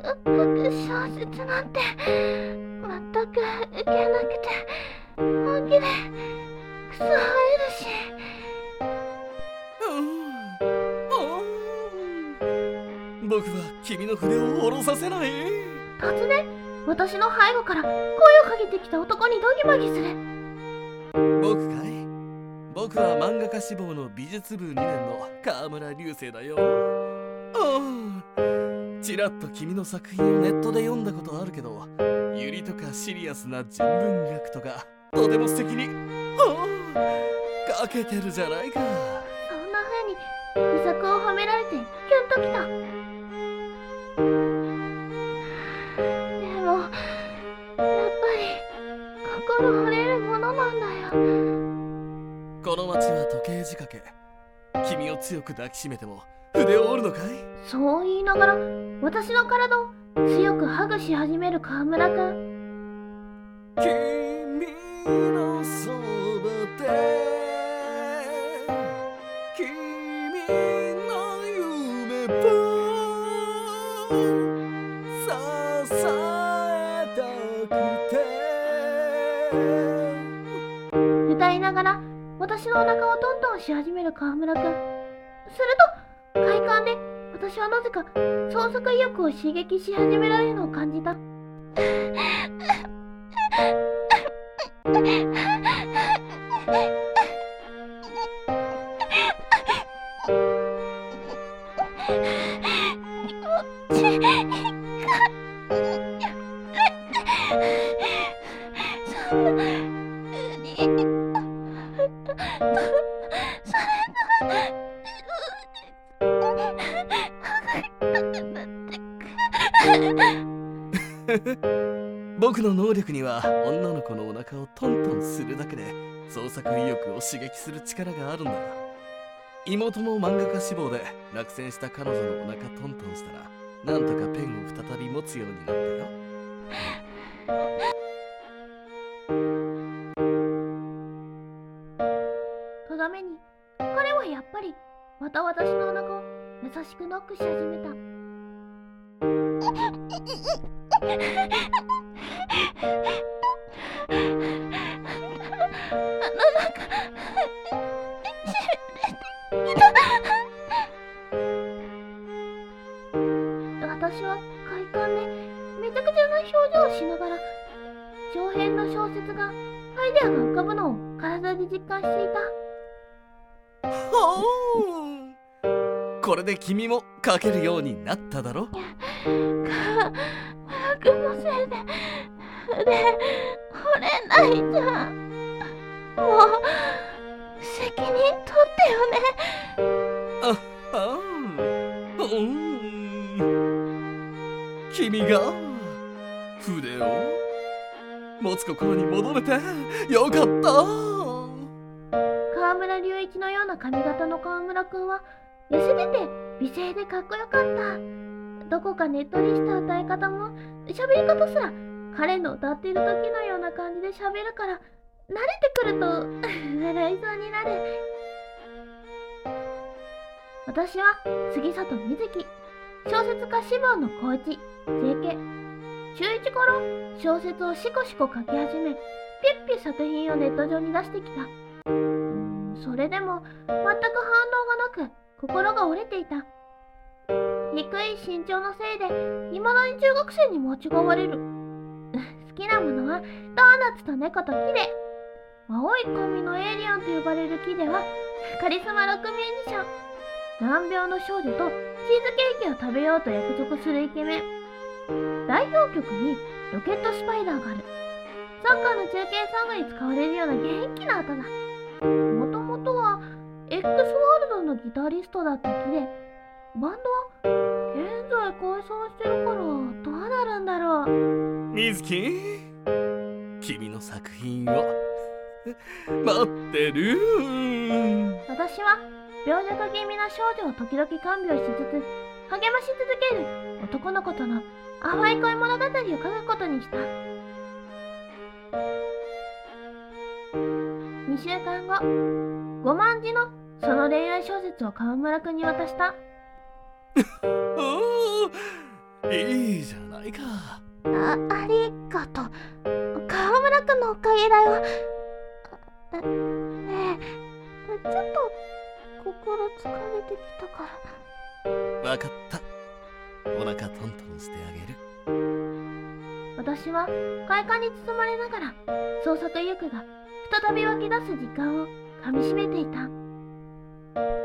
小説なんて全く受けなくて本気でクソ生えるし。 僕は君の筆を下ろさせない。 突然私の背後から声をかけてきた男にドギマギする。 僕かい？僕は漫画家志望の美術部2年の川村流星だよ。ちらっと君の作品をネットで読んだことあるけど、ユリとかシリアスな人文学とかとても素敵に書けてるじゃないか。 そんな風に自作を褒められてキュンときた。でもやっぱり心折れるものなんだよ。 この街は時計仕掛け。君を強く抱きしめても筆を折るのかい？ そう言いながら私の体を強くハグし始める川村くん。 君のそばで君の夢を支えたくて。 歌いながら私のお腹をトントンし始める川村くん。すると快感で私はなぜか創作意欲を刺激し始められるのを感じた。 僕の能力には女の子のお腹をトントンするだけで創作意欲を刺激する力があるんだ。妹も漫画家志望で落選した彼女のお腹トントンしたら、なんとかペンを再び持つようになったよ。 とどめに彼はやっぱりまた私のお腹を優しくノックし始めた。私は快感でめちゃくちゃな表情をしながら長編の小説がアイデアが浮かぶのを体で実感していた。 これで君も書けるようになっただろ。 村くんのせいで筆折れないじゃん。もう責任取ってよね。 君が筆を持つ心に戻れてよかった。 川村隆一のような髪型の川村くんは痩せてて美声でかっこよかった。どこかねっとりした歌い方も喋り方すら彼の歌っている時のような感じで喋るから、慣れてくると笑いそうになる。私は杉里美月、小説家志望の高一 JK。 中1頃小説をシコシコ書き始め、ピュッピュ作品をネット上に出してきた。それでも全く反応がなく心が折れていた。低い身長のせいで未だに中学生に間違われる。好きなものはドーナツと猫と木で、青い髪のエイリアンと呼ばれる木ではカリスマロックミュージシャン、難病の少女とチーズケーキを食べようと約束するイケメン。代表曲にロケットスパイダーがある。サッカーの中継ソングに使われるような元気な歌だ。もともとは X ワールドのギタリストだった木で、バンドは現在解散してるからどうなるんだろう。 水木、君の作品を待ってる。 私は病弱気味な少女を時々看病しつつ励まし続ける男の子との淡い恋物語を書くことにした。2週間後、5万字のその恋愛小説を川村くんに渡した。 いいじゃないか。 ありがとう。川村くんのおかげだよ。ねえ、ちょっと心疲れてきたから。 わかった。お腹トントンしてあげる。 私は快感に包まれながら創作意欲が再び湧き出す時間をかみしめていた。